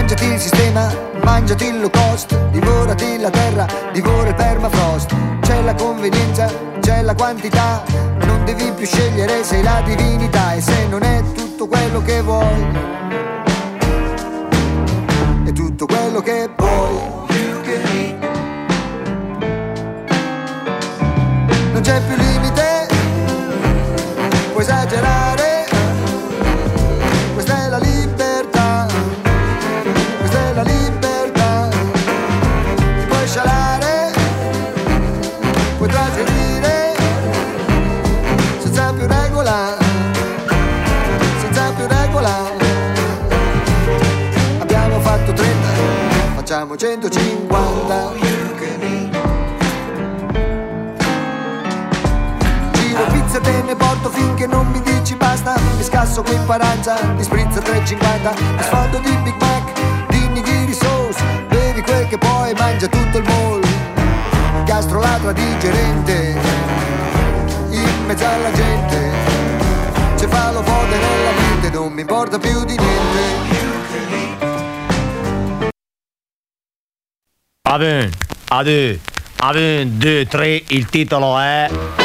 Mangiati il sistema, mangiati il low cost, divorati la terra, divora il permafrost. C'è la convenienza, c'è la quantità, non devi più scegliere, sei la divinità. E se non è tutto quello che vuoi, è tutto quello che vuoi. Non c'è più limite, puoi esagerare, questa è la libertà, questa è la libertà. Ti puoi scialare, puoi trasgredire, senza più regola, senza più regola. Abbiamo fatto 30, facciamo 150. Pizza te ne porto finché non mi dici basta. Mi scasso qui in paranza, mi sprizza 3,50. Mi sfondo di Big Mac, di nigiri sauce. Bevi quel che puoi, mangia tutto il mall. Gastroladra digerente, in mezzo alla gente. C'è fallo fode nella mente, non mi importa più di niente. Ad 2, 3, il titolo è...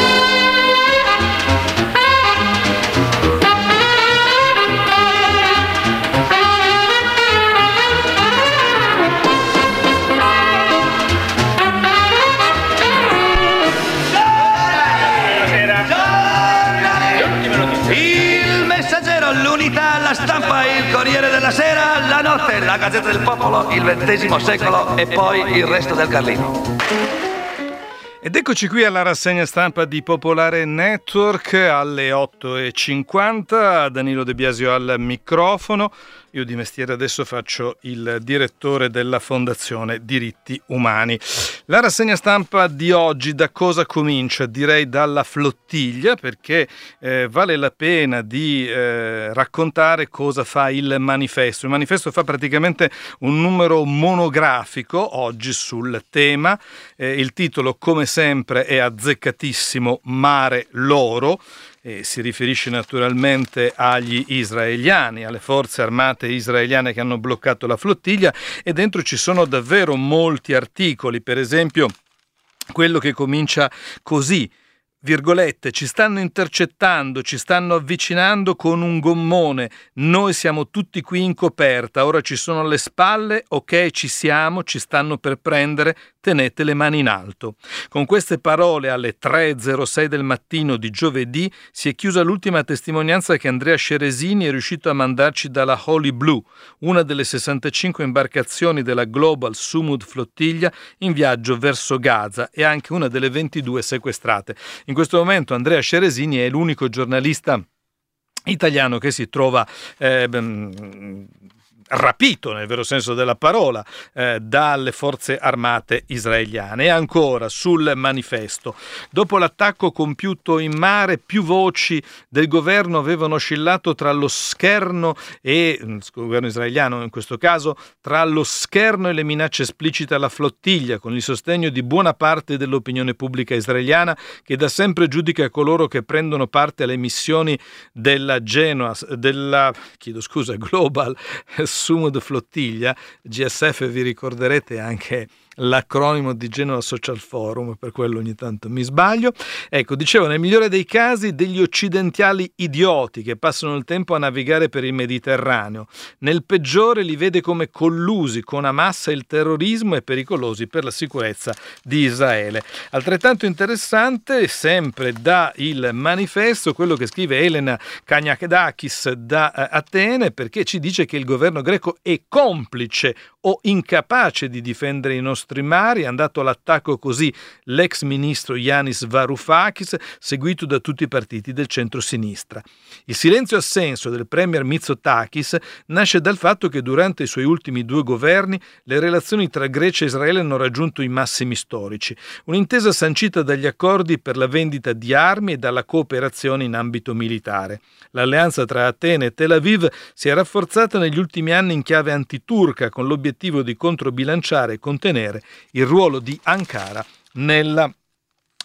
L'Unità, la Stampa, il Corriere della Sera, la Notte, la Gazzetta del Popolo, il XX secolo e poi il resto del Carlino. Ed eccoci qui alla rassegna stampa di Popolare Network alle 8:50, Danilo De Biasio al microfono. Io di mestiere adesso faccio il direttore della Fondazione Diritti Umani. La rassegna stampa di oggi da cosa comincia? Direi dalla flottiglia, perché vale la pena di raccontare cosa fa il manifesto. Il manifesto fa praticamente un numero monografico oggi sul tema. Il titolo, come sempre, è azzeccatissimo: Mare Loro. Si riferisce naturalmente agli israeliani, alle forze armate israeliane che hanno bloccato la flottiglia, e dentro ci sono davvero molti articoli, per esempio quello che comincia così: virgolette, ci stanno intercettando, ci stanno avvicinando con un gommone, noi siamo tutti qui in coperta, ora ci sono alle spalle, ok, ci siamo, ci stanno per prendere, tenete le mani in alto. Con queste parole alle 3:06 del mattino di giovedì si è chiusa l'ultima testimonianza che Andrea Ceresini è riuscito a mandarci dalla Holy Blue, una delle 65 imbarcazioni della Global Sumud Flottiglia in viaggio verso Gaza, e anche una delle 22 sequestrate. In questo momento Andrea Ceresini è l'unico giornalista italiano che si trova rapito, nel vero senso della parola, dalle forze armate israeliane. E ancora sul manifesto: dopo l'attacco compiuto in mare, più voci del governo avevano oscillato tra lo scherno e il governo israeliano in questo caso, tra lo scherno e le minacce esplicite alla flottiglia, con il sostegno di buona parte dell'opinione pubblica israeliana, che da sempre giudica coloro che prendono parte alle missioni della Global Sumud Flottiglia, GSF. Vi ricorderete anche l'acronimo di Genoa Social Forum, per quello ogni tanto mi sbaglio. Ecco, dicevo, nel migliore dei casi degli occidentali idioti che passano il tempo a navigare per il Mediterraneo, nel peggiore li vede come collusi con Hamas e il terrorismo e pericolosi per la sicurezza di Israele. Altrettanto interessante, sempre da Il Manifesto, quello che scrive Elena Kaniakadakis da Atene, perché ci dice che il governo greco è complice o incapace di difendere i nostri mari. È andato all'attacco così l'ex ministro Yanis Varoufakis, seguito da tutti i partiti del centro-sinistra. Il silenzio assenso del premier Mitsotakis nasce dal fatto che durante i suoi ultimi 2 governi le relazioni tra Grecia e Israele hanno raggiunto i massimi storici, un'intesa sancita dagli accordi per la vendita di armi e dalla cooperazione in ambito militare. L'alleanza tra Atene e Tel Aviv si è rafforzata negli ultimi anni in chiave antiturca, con l'obiettivo di controbilanciare e contenere il ruolo di Ankara nella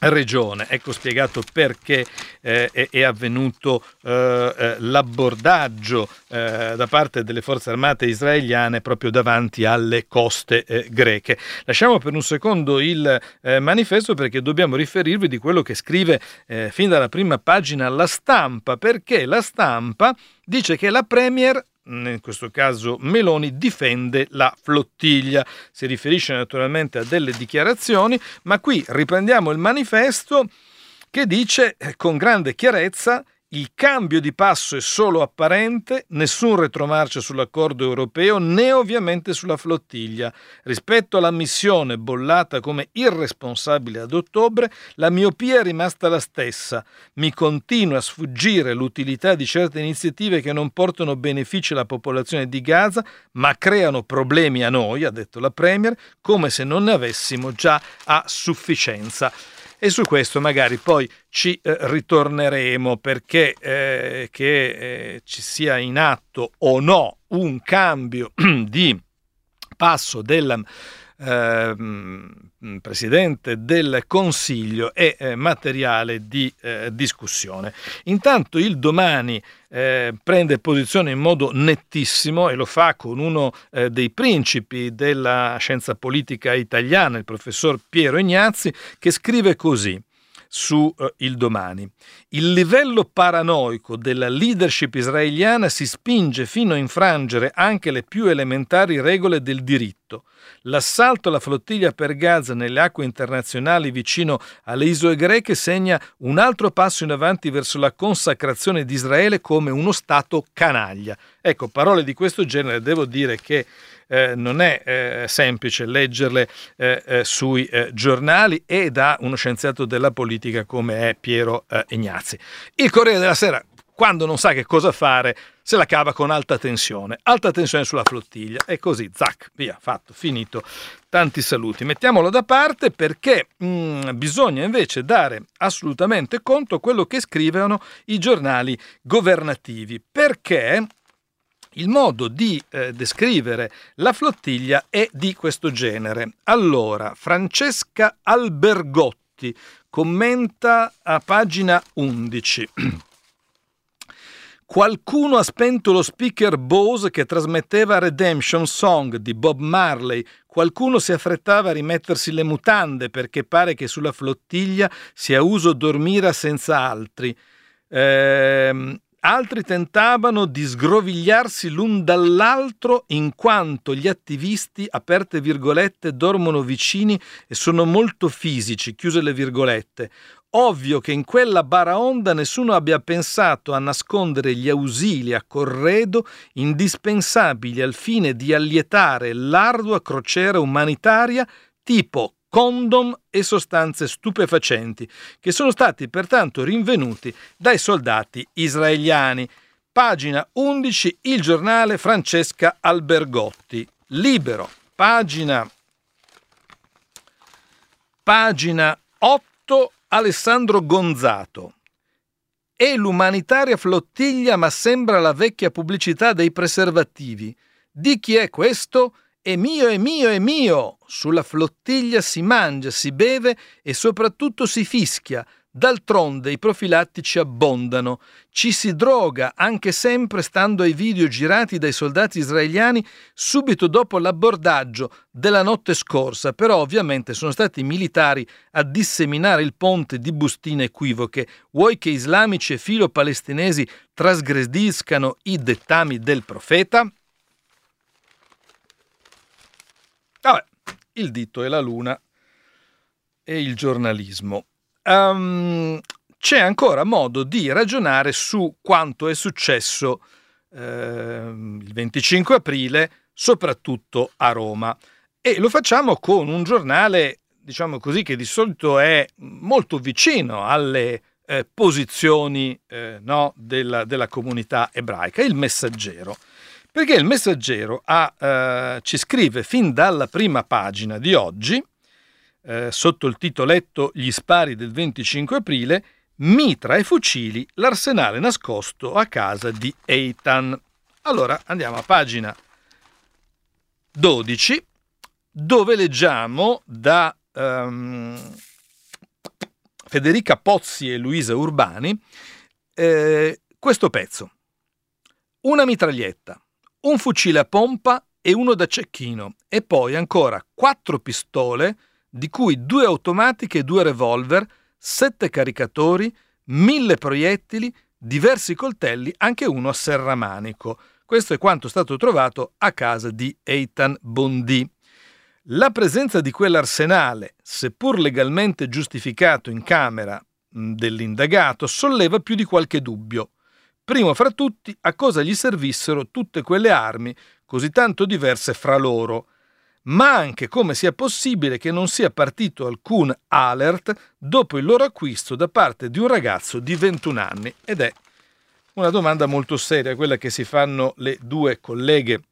regione. Ecco spiegato perché è avvenuto l'abbordaggio da parte delle forze armate israeliane proprio davanti alle coste greche. Lasciamo per un secondo il manifesto, perché dobbiamo riferirvi di quello che scrive fin dalla prima pagina La Stampa, perché La Stampa dice che la Premier, in questo caso Meloni, difende la flottiglia. Si riferisce naturalmente a delle dichiarazioni, ma qui riprendiamo il manifesto che dice con grande chiarezza: il cambio di passo è solo apparente, nessun retromarcia sull'accordo europeo né ovviamente sulla flottiglia. Rispetto alla missione bollata come irresponsabile ad ottobre, la miopia è rimasta la stessa. Mi continua a sfuggire l'utilità di certe iniziative che non portano benefici alla popolazione di Gaza, ma creano problemi a noi, ha detto la Premier, come se non ne avessimo già a sufficienza. E su questo magari poi ci ritorneremo, perché che ci sia in atto o no un cambio di passo del Presidente del Consiglio è materiale di discussione. Intanto il Domani prende posizione in modo nettissimo, e lo fa con uno dei principi della scienza politica italiana, il professor Piero Ignazzi, che scrive così su Il Domani: il livello paranoico della leadership israeliana si spinge fino a infrangere anche le più elementari regole del diritto. L'assalto alla flottiglia per Gaza nelle acque internazionali vicino alle isole greche segna un altro passo in avanti verso la consacrazione di Israele come uno Stato canaglia. Ecco, parole di questo genere devo dire che non è semplice leggerle sui giornali, e da uno scienziato della politica come è Piero Ignazzi. Il Corriere della Sera, quando non sa che cosa fare, se la cava con alta tensione sulla flottiglia, e così, zac, via, fatto, finito. Tanti saluti. Mettiamolo da parte, perché bisogna invece dare assolutamente conto quello che scrivono i giornali governativi, perché il modo di descrivere la flottiglia è di questo genere. Allora, Francesca Albergotti commenta a pagina 11. Qualcuno ha spento lo speaker Bose che trasmetteva Redemption Song di Bob Marley. Qualcuno si affrettava a rimettersi le mutande perché pare che sulla flottiglia sia uso dormire senza altri. Altri tentavano di sgrovigliarsi l'un dall'altro in quanto gli attivisti, aperte virgolette, dormono vicini e sono molto fisici, chiuse le virgolette. Ovvio che in quella baraonda nessuno abbia pensato a nascondere gli ausili a corredo indispensabili al fine di allietare l'ardua crociera umanitaria tipo condom e sostanze stupefacenti, che sono stati pertanto rinvenuti dai soldati israeliani. Pagina 11, Il Giornale, Francesca Albergotti. Libero, pagina 8, Alessandro Gonzato. È l'umanitaria flottiglia, ma sembra la vecchia pubblicità dei preservativi. Di chi è questo? È mio, è mio, è mio! Sulla flottiglia si mangia, si beve e soprattutto si fischia. D'altronde i profilattici abbondano. Ci si droga anche sempre stando ai video girati dai soldati israeliani subito dopo l'abbordaggio della notte scorsa, però ovviamente sono stati i militari a disseminare il ponte di bustine equivoche. Vuoi che islamici e filo-palestinesi trasgrediscano i dettami del profeta? Vabbè, il dito e la luna e il giornalismo. C'è ancora modo di ragionare su quanto è successo il 25 aprile, soprattutto a Roma, e lo facciamo con un giornale, diciamo così, che di solito è molto vicino alle posizioni della comunità ebraica, Il Messaggero. Perché Il Messaggero ci scrive fin dalla prima pagina di oggi, sotto il titoletto Gli spari del 25 aprile, mitra e fucili, l'arsenale nascosto a casa di Eitan. Allora andiamo a pagina 12, dove leggiamo Federica Pozzi e Luisa Urbani, questo pezzo: una mitraglietta, un fucile a pompa e uno da cecchino, e poi ancora 4 pistole, di cui 2 automatiche e 2 revolver, 7 caricatori, 1000 proiettili, diversi coltelli, anche uno a serramanico. Questo è quanto è stato trovato a casa di Eitan Bondi. La presenza di quell'arsenale, seppur legalmente giustificato in camera dell'indagato, solleva più di qualche dubbio. Primo fra tutti, a cosa gli servissero tutte quelle armi così tanto diverse fra loro, ma anche come sia possibile che non sia partito alcun alert dopo il loro acquisto da parte di un ragazzo di 21 anni. Ed è una domanda molto seria, quella che si fanno le 2 colleghe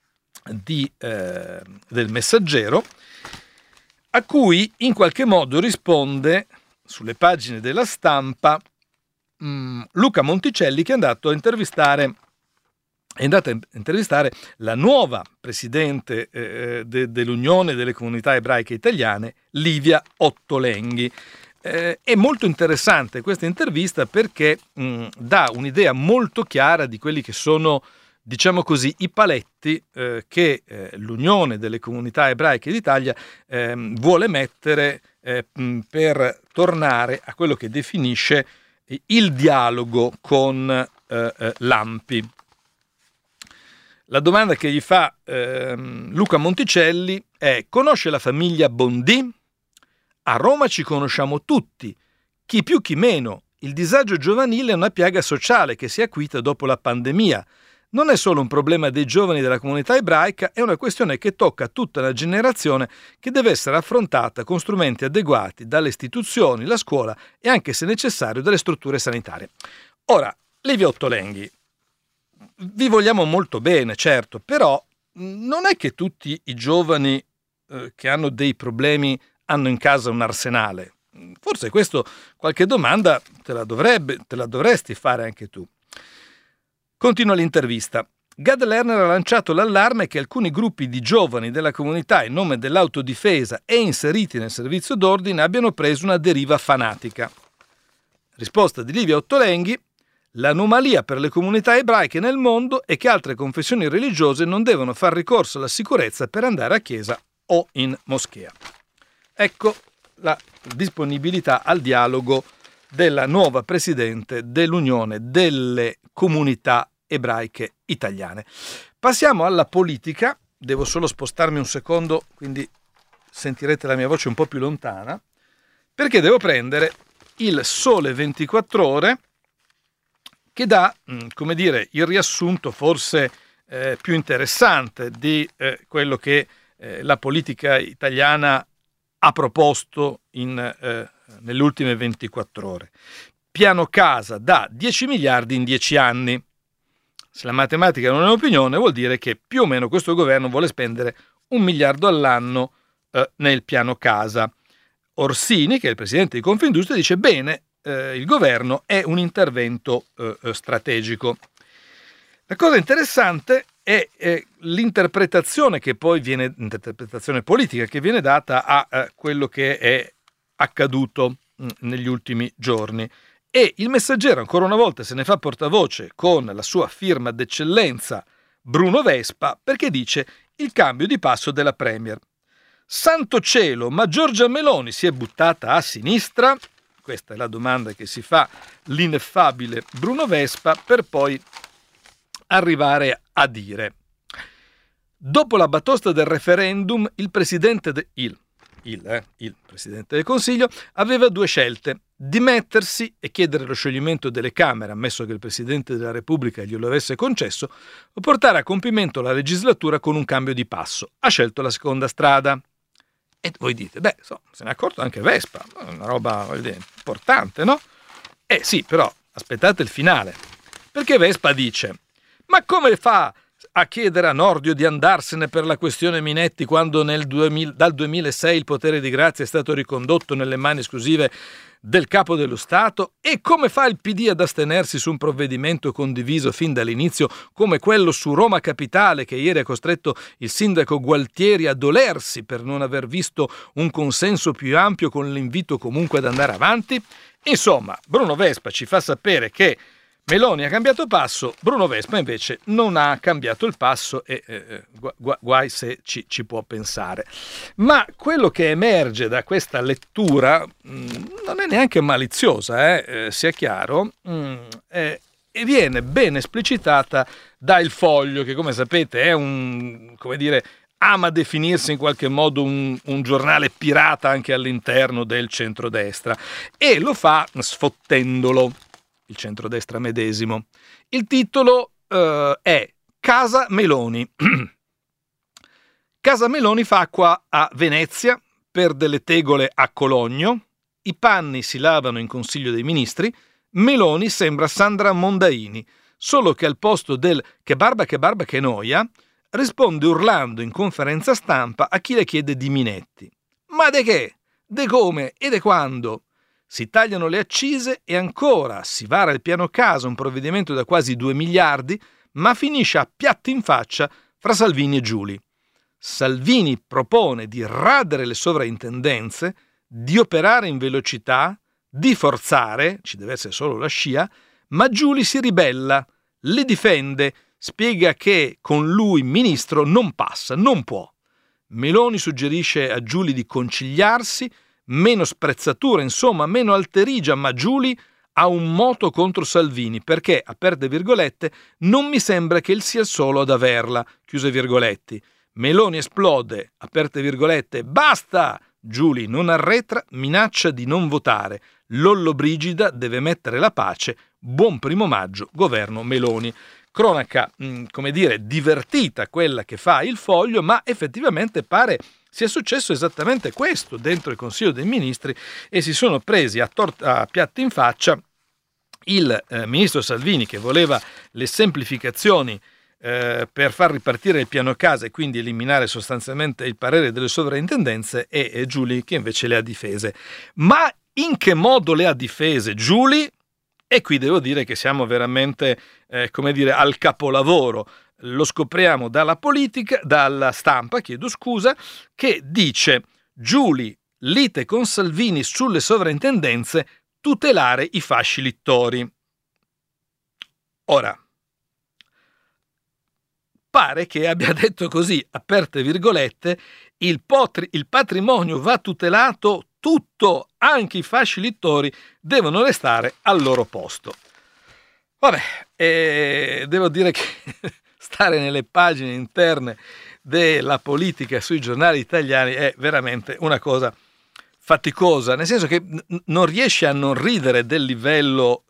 del Messaggero, a cui in qualche modo risponde sulle pagine della Stampa Luca Monticelli, che è andato a intervistare la nuova presidente dell'Unione delle Comunità Ebraiche Italiane, Livia Ottolenghi. È molto interessante questa intervista perché dà un'idea molto chiara di quelli che sono, diciamo così, i paletti che l'Unione delle Comunità Ebraiche d'Italia vuole mettere per tornare a quello che definisce il dialogo con l'ANPI. La domanda che gli fa Luca Monticelli è: conosce la famiglia Bondi? A Roma ci conosciamo tutti, chi più chi meno. Il disagio giovanile è una piaga sociale che si è acuita dopo la pandemia. Non è solo un problema dei giovani della comunità ebraica, è una questione che tocca tutta la generazione, che deve essere affrontata con strumenti adeguati dalle istituzioni, la scuola e anche, se necessario, dalle strutture sanitarie. Ora, Livia Ottolenghi, vi vogliamo molto bene, certo, però non è che tutti i giovani che hanno dei problemi hanno in casa un arsenale. Forse questo, qualche domanda te la dovresti fare anche tu. Continua l'intervista. Gad Lerner ha lanciato l'allarme che alcuni gruppi di giovani della comunità in nome dell'autodifesa e inseriti nel servizio d'ordine abbiano preso una deriva fanatica. Risposta di Livia Ottolenghi: l'anomalia per le comunità ebraiche nel mondo è che altre confessioni religiose non devono far ricorso alla sicurezza per andare a chiesa o in moschea. Ecco la disponibilità al dialogo della nuova presidente dell'Unione delle Comunità Ebraiche Italiane. Passiamo alla politica. Devo solo spostarmi un secondo, quindi sentirete la mia voce un po' più lontana, perché devo prendere il Sole 24 Ore, che dà, come dire, il riassunto forse più interessante di quello che la politica italiana ha proposto nelle ultime 24 ore. Piano casa da 10 miliardi in 10 anni. Se la matematica non è un'opinione, vuol dire che più o meno questo governo vuole spendere 1 miliardo all'anno nel piano casa. Orsini, che è il presidente di Confindustria, dice: bene, il governo è un intervento strategico. La cosa interessante è l'interpretazione che poi viene, interpretazione politica che viene data a quello che è accaduto negli ultimi giorni. E il Messaggero ancora una volta se ne fa portavoce con la sua firma d'eccellenza Bruno Vespa, perché dice: il cambio di passo della Premier. Santo cielo, ma Giorgia Meloni si è buttata a sinistra? Questa è la domanda che si fa l'ineffabile Bruno Vespa, per poi arrivare a dire: dopo la batosta del referendum, il presidente del Consiglio aveva 2 scelte: dimettersi e chiedere lo scioglimento delle Camere, ammesso che il Presidente della Repubblica glielo avesse concesso, o portare a compimento la legislatura con un cambio di passo. Ha scelto la seconda strada. E voi dite: se ne è accorto anche Vespa, una roba importante, no? Sì, però aspettate il finale, perché Vespa dice: ma come fa a chiedere a Nordio di andarsene per la questione Minetti quando dal 2006 il potere di grazia è stato ricondotto nelle mani esclusive del Capo dello Stato? E come fa il PD ad astenersi su un provvedimento condiviso fin dall'inizio come quello su Roma Capitale, che ieri ha costretto il sindaco Gualtieri a dolersi per non aver visto un consenso più ampio, con l'invito comunque ad andare avanti? Insomma, Bruno Vespa ci fa sapere che Meloni ha cambiato passo, Bruno Vespa invece non ha cambiato il passo e guai se ci può pensare. Ma quello che emerge da questa lettura non è neanche maliziosa, sia chiaro, e viene ben esplicitata da Il Foglio, che come sapete è ama definirsi in qualche modo un giornale pirata anche all'interno del centrodestra, e lo fa sfottendolo il centrodestra medesimo. Il titolo è Casa Meloni. Casa Meloni fa acqua a Venezia per delle tegole a Cologno, i panni si lavano in Consiglio dei Ministri, Meloni sembra Sandra Mondaini, solo che al posto del che barba che noia risponde urlando in conferenza stampa a chi le chiede di Minetti. Ma de che? De come? E de quando? Si tagliano le accise e ancora si vara il piano casa, un provvedimento da quasi 2 miliardi, ma finisce a piatti in faccia fra Salvini e Giuli. Salvini propone di radere le sovrintendenze, di operare in velocità, di forzare, ci deve essere solo la scia, ma Giuli si ribella, le difende, spiega che con lui ministro non passa, non può. Meloni suggerisce a Giuli di conciliarsi, meno sprezzatura, insomma, meno alterigia, ma Giuli ha un moto contro Salvini perché, aperte virgolette, non mi sembra che il sia solo ad averla, chiuse virgoletti. Meloni esplode, aperte virgolette, basta! Giuli non arretra, minaccia di non votare. Lollobrigida deve mettere la pace. Buon 1° maggio, governo Meloni. Cronaca, divertita quella che fa Il Foglio, ma effettivamente pare sia successo esattamente questo dentro il Consiglio dei Ministri e si sono presi a piatti in faccia il ministro Salvini, che voleva le semplificazioni per far ripartire il piano casa e quindi eliminare sostanzialmente il parere delle sovrintendenze, e Giuli che invece le ha difese. Ma in che modo le ha difese Giuli? E qui devo dire che siamo veramente al capolavoro. Lo scopriamo dalla stampa, che dice: Giuli, lite con Salvini sulle sovrintendenze, tutelare i fasci littori. Ora, pare che abbia detto così, aperte virgolette, il patrimonio va tutelato tutto, anche i fasci littori devono restare al loro posto. Vabbè, devo dire che stare nelle pagine interne della politica sui giornali italiani è veramente una cosa faticosa, nel senso che non riesce a non ridere del livello,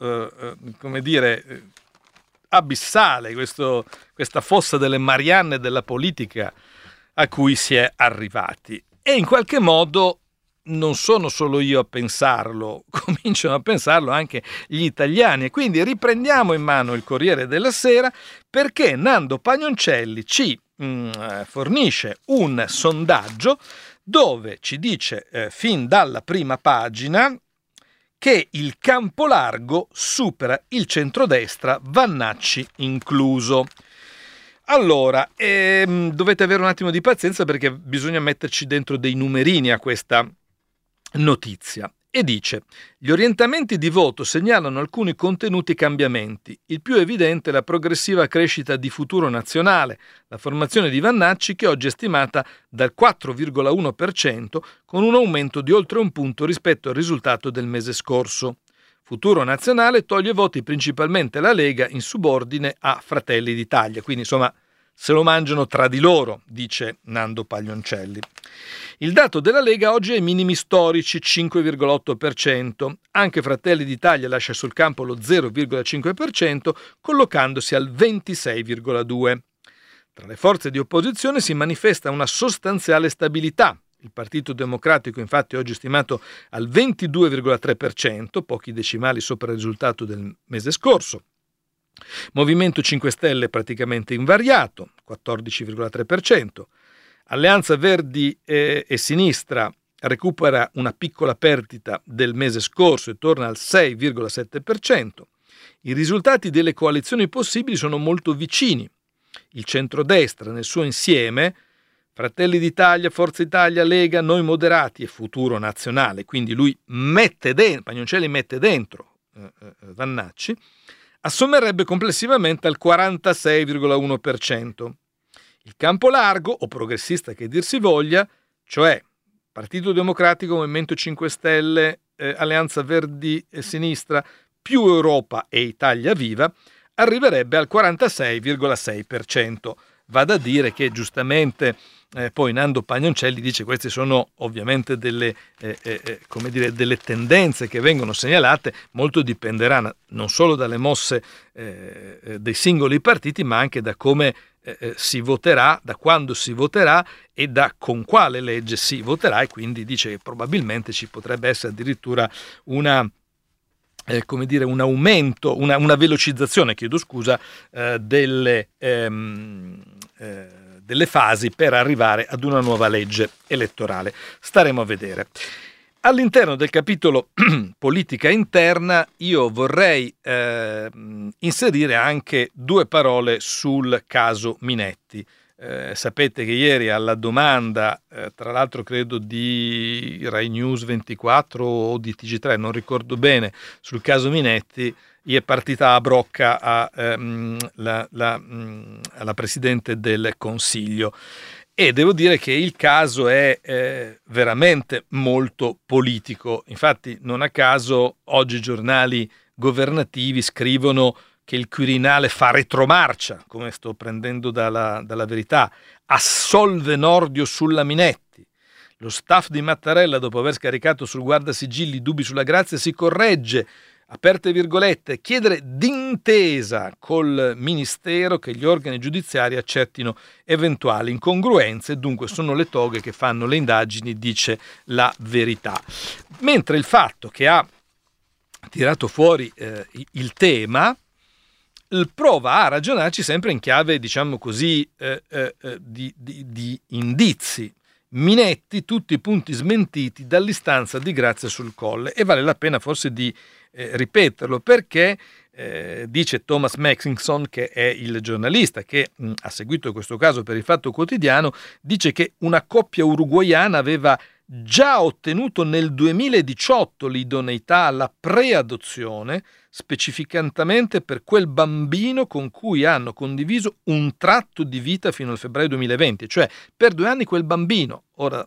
abissale, questa fossa delle Marianne della politica a cui si è arrivati. E in qualche modo non sono solo io a pensarlo, cominciano a pensarlo anche gli italiani, e quindi riprendiamo in mano il Corriere della Sera, perché Nando Pagnoncelli ci fornisce un sondaggio dove ci dice fin dalla prima pagina che il campo largo supera il centrodestra, Vannacci incluso. Allora, dovete avere un attimo di pazienza perché bisogna metterci dentro dei numerini a questa notizia. E dice: gli orientamenti di voto segnalano alcuni contenuti cambiamenti. Il più evidente è la progressiva crescita di Futuro Nazionale, la formazione di Vannacci, che oggi è stimata dal 4,1%, con un aumento di oltre 1 punto rispetto al risultato del mese scorso. Futuro Nazionale toglie voti principalmente alla Lega, in subordine a Fratelli d'Italia. Quindi, insomma, se lo mangiano tra di loro, dice Nando Pagnoncelli. Il dato della Lega oggi è ai minimi storici, 5,8%. Anche Fratelli d'Italia lascia sul campo lo 0,5%, collocandosi al 26,2%. Tra le forze di opposizione si manifesta una sostanziale stabilità. Il Partito Democratico infatti oggi è stimato al 22,3%, pochi decimali sopra il risultato del mese scorso. Movimento 5 Stelle praticamente invariato, 14,3%. Alleanza Verdi e Sinistra recupera una piccola perdita del mese scorso e torna al 6,7%. I risultati delle coalizioni possibili sono molto vicini. Il centrodestra nel suo insieme, Fratelli d'Italia, Forza Italia, Lega, Noi Moderati e Futuro Nazionale, quindi lui Pagnoncelli mette dentro Vannacci, assommerebbe complessivamente al 46,1%. Il campo largo, o progressista che dir si voglia, cioè Partito Democratico, Movimento 5 Stelle, Alleanza Verdi e Sinistra, più Europa e Italia Viva, arriverebbe al 46,6%. Va da dire che giustamente poi Nando Pagnoncelli dice queste sono ovviamente delle tendenze che vengono segnalate, molto dipenderà non solo dalle mosse dei singoli partiti, ma anche da come si voterà, da quando si voterà e da con quale legge si voterà, e quindi dice che probabilmente ci potrebbe essere addirittura un aumento, una velocizzazione, delle fasi per arrivare ad una nuova legge elettorale. Staremo a vedere. All'interno del capitolo politica interna io vorrei inserire anche due parole sul caso Minetti. Sapete che ieri alla domanda, tra l'altro credo di Rai News 24 o di TG3, non ricordo bene, sul caso Minetti, gli è partita a brocca alla Presidente del Consiglio. E devo dire che il caso è veramente molto politico. Infatti non a caso oggi i giornali governativi scrivono che il Quirinale fa retromarcia, come sto prendendo dalla Verità, assolve Nordio sulla Minetti. Lo staff di Mattarella, dopo aver scaricato sul guardasigilli dubbi sulla grazia, si corregge, aperte virgolette, chiedere d'intesa col Ministero che gli organi giudiziari accertino eventuali incongruenze, dunque sono le toghe che fanno le indagini, dice la Verità. Mentre il fatto che ha tirato fuori il tema prova a ragionarci sempre in chiave, diciamo così, di indizi. Minetti, tutti i punti smentiti dall'istanza di grazia sul Colle, e vale la pena forse di ripeterlo perché dice Thomas Mackinson, che è il giornalista che ha seguito questo caso per il Fatto Quotidiano, dice che una coppia uruguaiana aveva già ottenuto nel 2018 l'idoneità alla preadozione, specificatamente per quel bambino con cui hanno condiviso un tratto di vita fino al febbraio 2020, cioè per 2 anni quel bambino, ora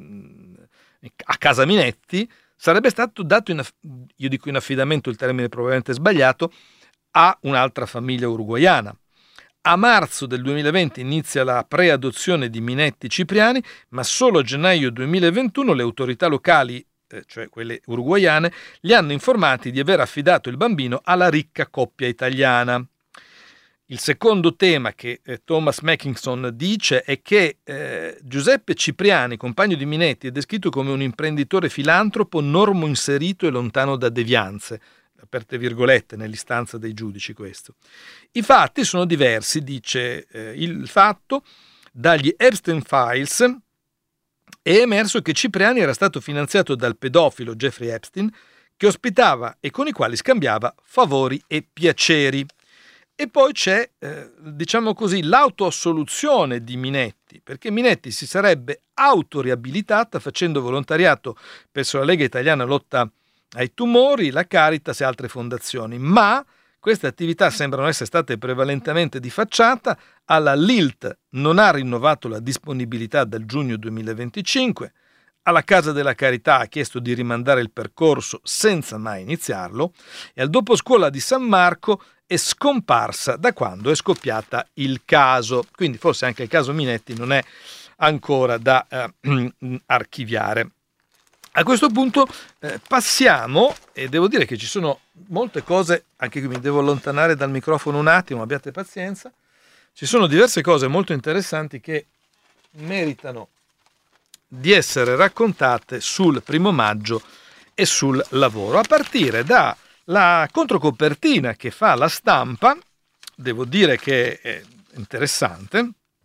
a casa Minetti, sarebbe stato dato io dico in affidamento, il termine probabilmente sbagliato, a un'altra famiglia uruguaiana. A marzo del 2020 inizia la preadozione di Minetti Cipriani, ma solo a gennaio 2021 le autorità locali, cioè quelle uruguaiane, li hanno informati di aver affidato il bambino alla ricca coppia italiana. Il secondo tema che Thomas Mackinson dice è che Giuseppe Cipriani, compagno di Minetti, è descritto come un imprenditore filantropo normo inserito e lontano da devianze, aperte virgolette nell'istanza dei giudici questo. I fatti sono diversi, dice il Fatto, dagli Epstein Files è emerso che Cipriani era stato finanziato dal pedofilo Jeffrey Epstein, che ospitava e con i quali scambiava favori e piaceri. E poi c'è, diciamo così, l'autoassoluzione di Minetti, perché Minetti si sarebbe autoriabilitata facendo volontariato presso la Lega Italiana Lotta ai Tumori, la Caritas e altre fondazioni, ma queste attività sembrano essere state prevalentemente di facciata. Alla Lilt non ha rinnovato la disponibilità dal giugno 2025, alla Casa della Carità ha chiesto di rimandare il percorso senza mai iniziarlo, e al Doposcuola di San Marco è scomparsa da quando è scoppiata il caso. Quindi forse anche il caso Minetti non è ancora da archiviare. A questo punto passiamo, e devo dire che ci sono molte cose, anche qui mi devo allontanare dal microfono un attimo, abbiate pazienza, ci sono diverse cose molto interessanti che meritano di essere raccontate sul 1° maggio e sul lavoro, a partire dalla controcopertina che fa La Stampa. Devo dire che è interessante,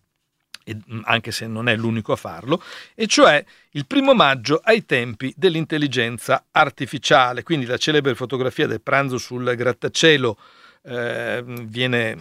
anche se non è l'unico a farlo, e cioè il 1° maggio ai tempi dell'intelligenza artificiale. Quindi la celebre fotografia del pranzo sul grattacielo viene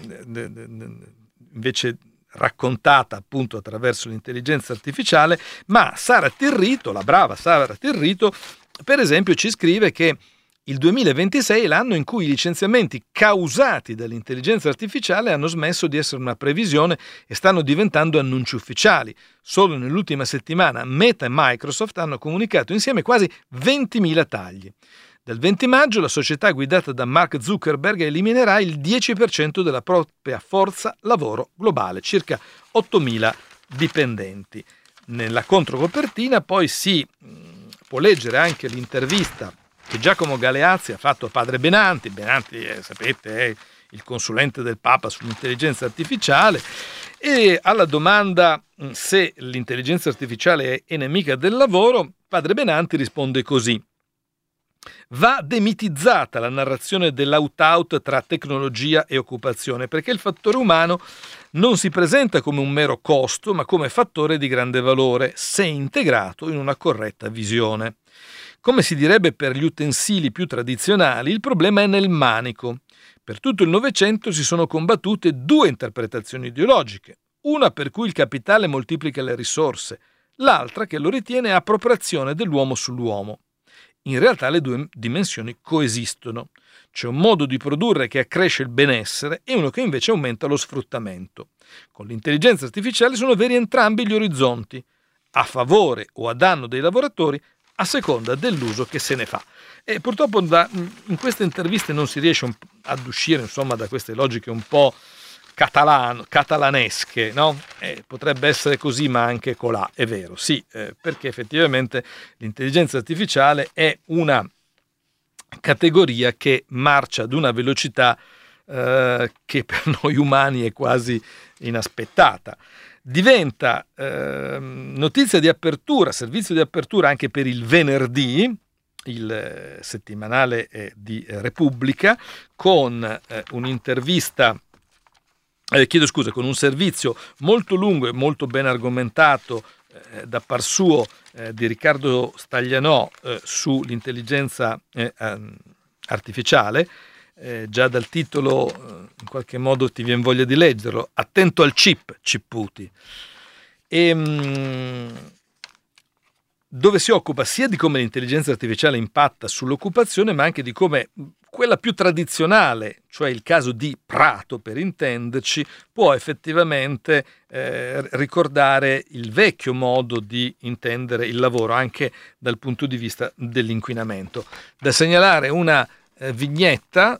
invece raccontata appunto attraverso l'intelligenza artificiale, ma Sara Tirrito, la brava Sara Tirrito, per esempio ci scrive che il 2026 è l'anno in cui i licenziamenti causati dall'intelligenza artificiale hanno smesso di essere una previsione e stanno diventando annunci ufficiali. Solo nell'ultima settimana Meta e Microsoft hanno comunicato insieme quasi 20.000 tagli. Dal 20 maggio la società guidata da Mark Zuckerberg eliminerà il 10% della propria forza lavoro globale, circa 8.000 dipendenti. Nella controcopertina poi si può leggere anche l'intervista che Giacomo Galeazzi ha fatto a padre Benanti. Benanti, sapete, è il consulente del Papa sull'intelligenza artificiale, e alla domanda se l'intelligenza artificiale è nemica del lavoro, padre Benanti risponde così: va demitizzata la narrazione dell'out-out tra tecnologia e occupazione, perché il fattore umano non si presenta come un mero costo, ma come fattore di grande valore, se integrato in una corretta visione. Come si direbbe per gli utensili più tradizionali, il problema è nel manico. Per tutto il Novecento si sono combattute 2 interpretazioni ideologiche, una per cui il capitale moltiplica le risorse, l'altra che lo ritiene appropriazione dell'uomo sull'uomo. In realtà le 2 dimensioni coesistono. C'è un modo di produrre che accresce il benessere e uno che invece aumenta lo sfruttamento. Con l'intelligenza artificiale sono veri entrambi gli orizzonti, a favore o a danno dei lavoratori, a seconda dell'uso che se ne fa. E purtroppo in queste interviste non si riesce ad uscire, insomma, da queste logiche un po' catalanesche, no? Potrebbe essere così, ma anche colà, è vero, sì, perché effettivamente l'intelligenza artificiale è una categoria che marcia ad una velocità che per noi umani è quasi inaspettata. Diventa notizia di apertura, servizio di apertura anche per il venerdì, il settimanale di Repubblica, con un'intervista, con un servizio molto lungo e molto ben argomentato da par suo di Riccardo Staglianò sull'intelligenza artificiale. Già dal titolo in qualche modo ti viene voglia di leggerlo. Attento al chip, Cipputi. Dove si occupa sia di come l'intelligenza artificiale impatta sull'occupazione, ma anche di come quella più tradizionale, cioè il caso di Prato per intenderci, può effettivamente ricordare il vecchio modo di intendere il lavoro anche dal punto di vista dell'inquinamento. Da segnalare una vignetta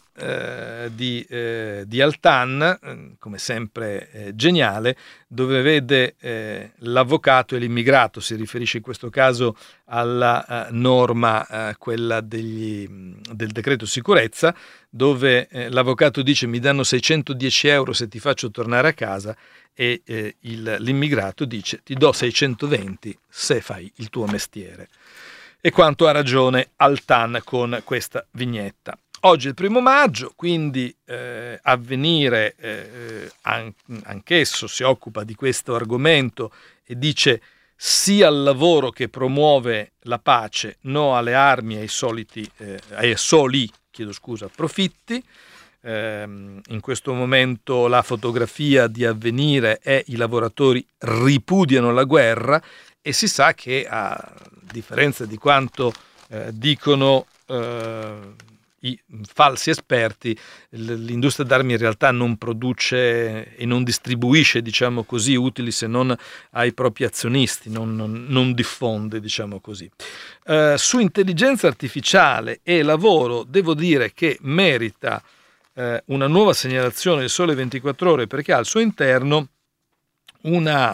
di Altan, come sempre geniale, dove vede l'avvocato e l'immigrato. Si riferisce in questo caso alla norma, quella del decreto sicurezza, dove l'avvocato dice: mi danno 610 euro se ti faccio tornare a casa, e l'immigrato dice: ti do 620 se fai il tuo mestiere. E quanto ha ragione Altan con questa vignetta. Oggi è il 1° maggio, quindi Avvenire anch'esso si occupa di questo argomento e dice sì al lavoro che promuove la pace, no alle armi e ai soli profitti. In questo momento la fotografia di Avvenire è: i lavoratori ripudiano la guerra, e si sa che, a differenza di quanto dicono i falsi esperti, l'industria d'armi in realtà non produce e non distribuisce, diciamo così, utili se non ai propri azionisti, non diffonde, diciamo così. Su intelligenza artificiale e lavoro devo dire che merita una nuova segnalazione del Sole 24 Ore, perché ha al suo interno una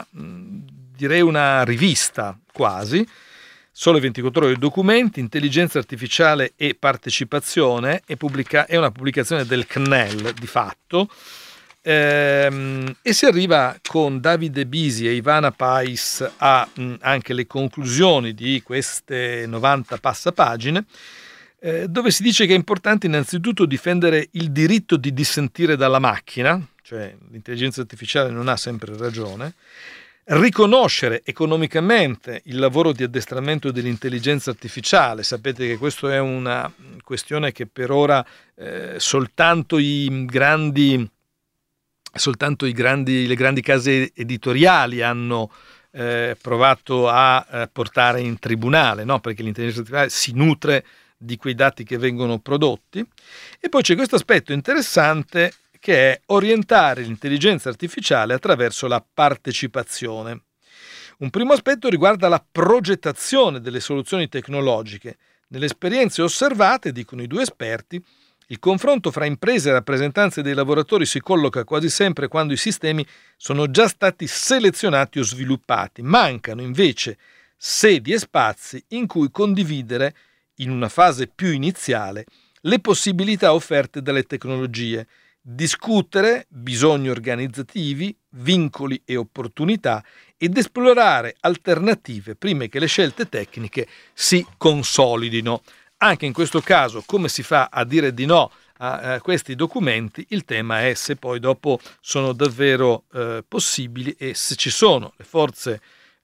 rivista quasi, Sole 24 Ore documenti, intelligenza artificiale e partecipazione, è una pubblicazione del CNEL di fatto, e si arriva con Davide Bisi e Ivana Pais a anche le conclusioni di queste 90 passapagine, dove si dice che è importante innanzitutto difendere il diritto di dissentire dalla macchina, cioè l'intelligenza artificiale non ha sempre ragione. riconoscere economicamente il lavoro di addestramento dell'intelligenza artificiale. Sapete che questa è una questione che per ora soltanto le grandi case editoriali hanno provato a portare in tribunale, no? Perché l'intelligenza artificiale si nutre di quei dati che vengono prodotti. E poi c'è questo aspetto interessante che è orientare l'intelligenza artificiale attraverso la partecipazione. Un primo aspetto riguarda la progettazione delle soluzioni tecnologiche. Nelle esperienze osservate, dicono i due esperti, il confronto fra imprese e rappresentanze dei lavoratori si colloca quasi sempre quando i sistemi sono già stati selezionati o sviluppati. Mancano invece sedi e spazi in cui condividere, in una fase più iniziale, le possibilità offerte dalle tecnologie, discutere bisogni organizzativi, vincoli e opportunità ed esplorare alternative prima che le scelte tecniche si consolidino. Anche in questo caso, come si fa a dire di no a questi documenti? Il tema è se poi dopo sono davvero possibili e se ci sono le forze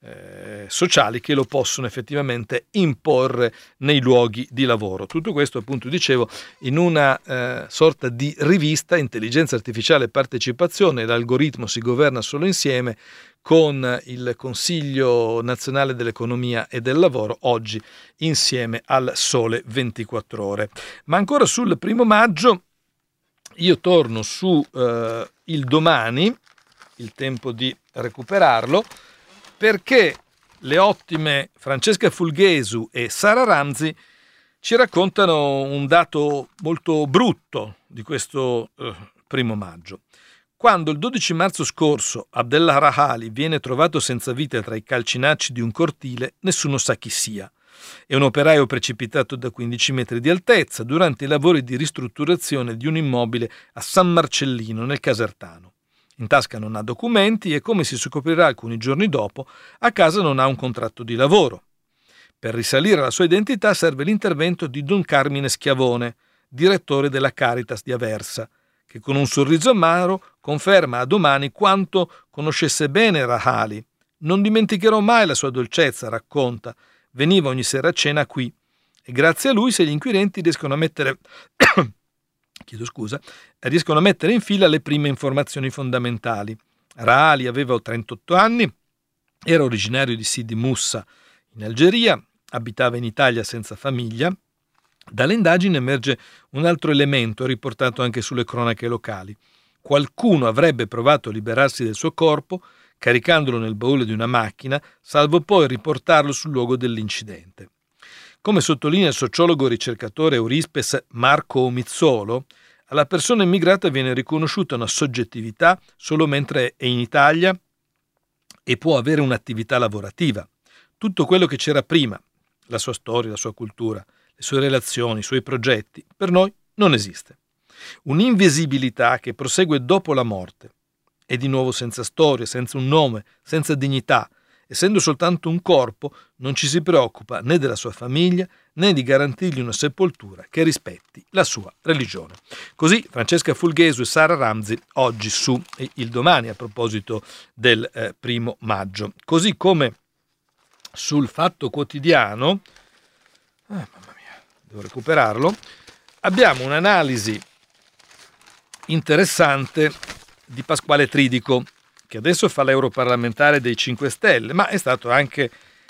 sociali che lo possono effettivamente imporre nei luoghi di lavoro. Tutto questo, appunto, dicevo, in una sorta di rivista Intelligenza Artificiale e Partecipazione, l'algoritmo si governa solo insieme, con il Consiglio Nazionale dell'Economia e del Lavoro, oggi insieme al Sole 24 Ore. Ma ancora sul 1 maggio io torno su Il Domani, il tempo di recuperarlo, perché le ottime Francesca Fulghesu e Sara Ramzi ci raccontano un dato molto brutto di questo 1 maggio. Quando il 12 marzo scorso Abdellah Rahali viene trovato senza vita tra i calcinacci di un cortile, nessuno sa chi sia. È un operaio precipitato da 15 metri di altezza durante i lavori di ristrutturazione di un immobile a San Marcellino, nel Casertano. In tasca non ha documenti e, come si scoprirà alcuni giorni dopo, a casa non ha un contratto di lavoro. Per risalire alla sua identità serve l'intervento di Don Carmine Schiavone, direttore della Caritas di Aversa, che con un sorriso amaro conferma a Domani quanto conoscesse bene Rahali. Non dimenticherò mai la sua dolcezza, racconta. Veniva ogni sera a cena qui e grazie a lui se gli inquirenti riescono a mettere in fila le prime informazioni fondamentali. Rahali aveva 38 anni, era originario di Sidi Moussa in Algeria, abitava in Italia senza famiglia. Dalle indagini emerge un altro elemento riportato anche sulle cronache locali. Qualcuno avrebbe provato a liberarsi del suo corpo caricandolo nel baule di una macchina, salvo poi riportarlo sul luogo dell'incidente. Come sottolinea il sociologo e ricercatore Eurispes Marco Omizzolo, alla persona immigrata viene riconosciuta una soggettività solo mentre è in Italia e può avere un'attività lavorativa. Tutto quello che c'era prima, la sua storia, la sua cultura, le sue relazioni, i suoi progetti, per noi non esiste. Un'invisibilità che prosegue dopo la morte. È di nuovo senza storia, senza un nome, senza dignità. Essendo soltanto un corpo, non ci si preoccupa né della sua famiglia né di garantirgli una sepoltura che rispetti la sua religione. Così Francesca Fulghesu e Sara Ramzi oggi su Il Domani a proposito del 1 maggio. Così come sul Fatto Quotidiano, mamma mia, devo recuperarlo, abbiamo un'analisi interessante di Pasquale Tridico, che adesso fa l'europarlamentare dei 5 Stelle, ma è stato anche,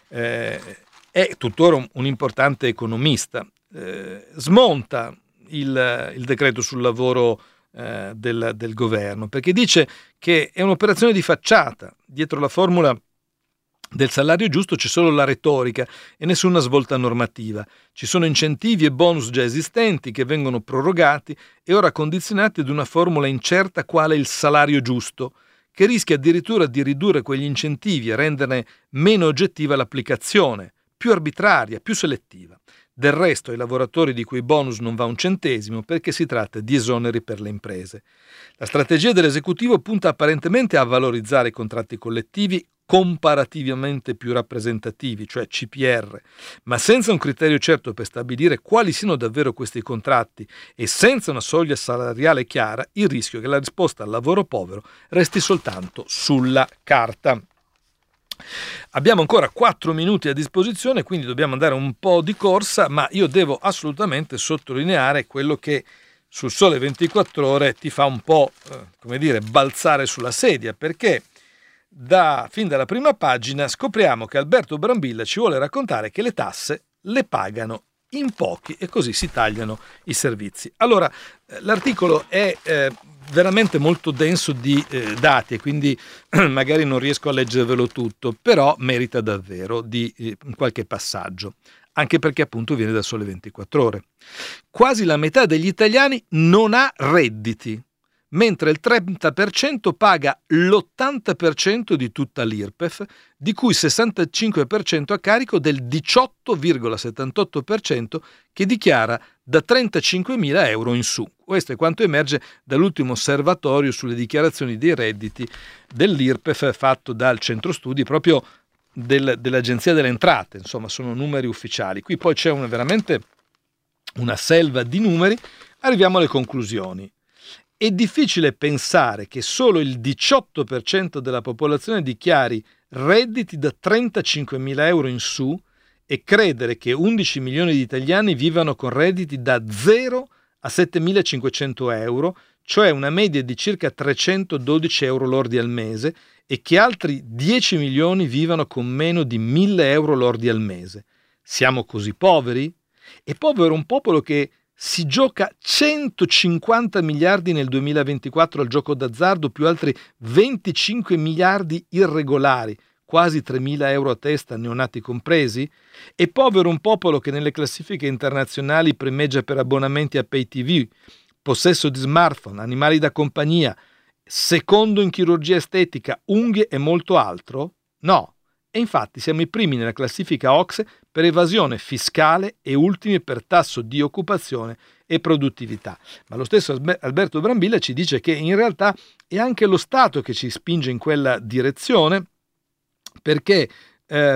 è tuttora un importante economista. Smonta il decreto sul lavoro del governo, perché dice che è un'operazione di facciata. Dietro la formula del salario giusto c'è solo la retorica e nessuna svolta normativa. Ci sono incentivi e bonus già esistenti che vengono prorogati e ora condizionati ad una formula incerta quale il salario giusto, che rischia addirittura di ridurre quegli incentivi e renderne meno oggettiva l'applicazione, più arbitraria, più selettiva. Del resto ai lavoratori di quei bonus non va un centesimo perché si tratta di esoneri per le imprese. La strategia dell'esecutivo punta apparentemente a valorizzare i contratti collettivi comparativamente più rappresentativi, cioè CPR, ma senza un criterio certo per stabilire quali siano davvero questi contratti e senza una soglia salariale chiara, il rischio è che la risposta al lavoro povero resti soltanto sulla carta. Abbiamo ancora 4 minuti a disposizione, quindi dobbiamo andare un po' di corsa, ma io devo assolutamente sottolineare quello che sul Sole 24 Ore ti fa un po', balzare sulla sedia, perché fin dalla prima pagina scopriamo che Alberto Brambilla ci vuole raccontare che le tasse le pagano in pochi e così si tagliano i servizi. Allora, l'articolo è veramente molto denso di dati e quindi magari non riesco a leggervelo tutto, però merita davvero di qualche passaggio, anche perché appunto viene da Sole 24 Ore. Quasi la metà degli italiani non ha redditi, mentre il 30% paga l'80% di tutta l'IRPEF, di cui il 65% a carico del 18,78% che dichiara da 35.000 euro in su. Questo è quanto emerge dall'ultimo osservatorio sulle dichiarazioni dei redditi dell'IRPEF fatto dal centro studi proprio dell'Agenzia delle Entrate. Insomma, sono numeri ufficiali. Qui poi c'è veramente una selva di numeri. Arriviamo alle conclusioni. È difficile pensare che solo il 18% della popolazione dichiari redditi da 35.000 euro in su e credere che 11 milioni di italiani vivano con redditi da 0 a 7.500 euro, cioè una media di circa 312 euro lordi al mese, e che altri 10 milioni vivano con meno di 1.000 euro lordi al mese. Siamo così poveri? È povero un popolo che si gioca 150 miliardi nel 2024 al gioco d'azzardo, più altri 25 miliardi irregolari, quasi 3.000 euro a testa, neonati compresi? È povero un popolo che nelle classifiche internazionali primeggia per abbonamenti a pay TV, possesso di smartphone, animali da compagnia, secondo in chirurgia estetica, unghie e molto altro? No. E infatti siamo i primi nella classifica OCSE per evasione fiscale e ultimi per tasso di occupazione e produttività. Ma lo stesso Alberto Brambilla ci dice che in realtà è anche lo Stato che ci spinge in quella direzione, perché è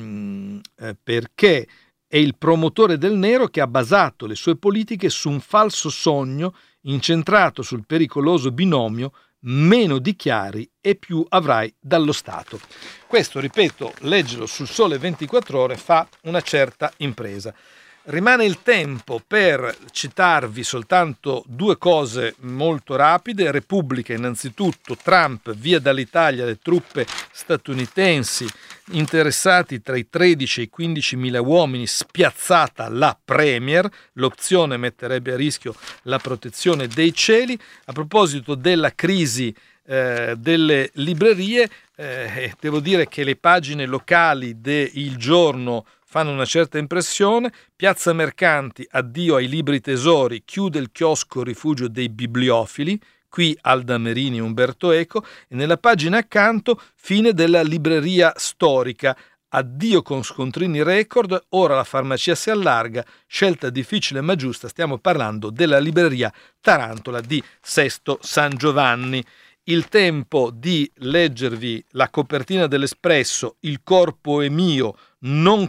il promotore del nero che ha basato le sue politiche su un falso sogno incentrato sul pericoloso binomio meno dichiari e più avrai dallo Stato. Questo, ripeto, leggelo sul Sole 24 Ore fa una certa impresa. Rimane il tempo per citarvi soltanto due cose molto rapide. Repubblica, innanzitutto, Trump via dall'Italia le truppe statunitensi, interessati tra i 13 e i 15.000 uomini, spiazzata la Premier, l'opzione metterebbe a rischio la protezione dei cieli. A proposito della crisi delle librerie, devo dire che le pagine locali de Il Giorno fanno una certa impressione. Piazza Mercanti, addio ai libri tesori, chiude il chiosco rifugio dei bibliofili, qui Alda Merini e Umberto Eco, e nella pagina accanto fine della libreria storica, addio con scontrini record, ora la farmacia si allarga, scelta difficile ma giusta, stiamo parlando della libreria Tarantola di Sesto San Giovanni. Il tempo di leggervi la copertina dell'Espresso, Il corpo è mio, non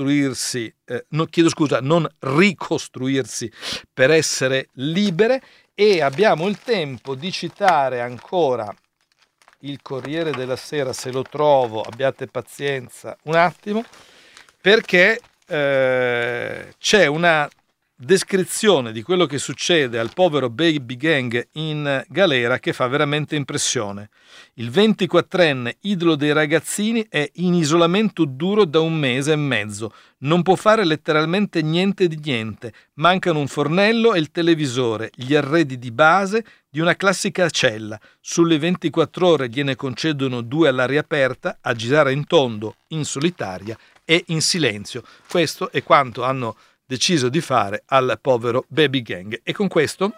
ricostruirsi per essere libere, e abbiamo il tempo di citare ancora il Corriere della Sera, se lo trovo, abbiate pazienza un attimo, perché c'è una descrizione di quello che succede al povero baby gang in galera che fa veramente impressione. Il 24enne, idolo dei ragazzini, è in isolamento duro da 1 mese e mezzo. Non può fare letteralmente niente di niente. Mancano un fornello e il televisore, gli arredi di base di una classica cella. Sulle 24 ore gliene concedono 2 all'aria aperta, a girare in tondo, in solitaria e in silenzio. Questo è quanto hanno deciso di fare al povero baby gang. E con questo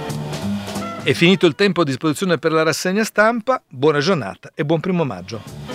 è finito il tempo a disposizione per la rassegna stampa. Buona giornata e buon 1° maggio.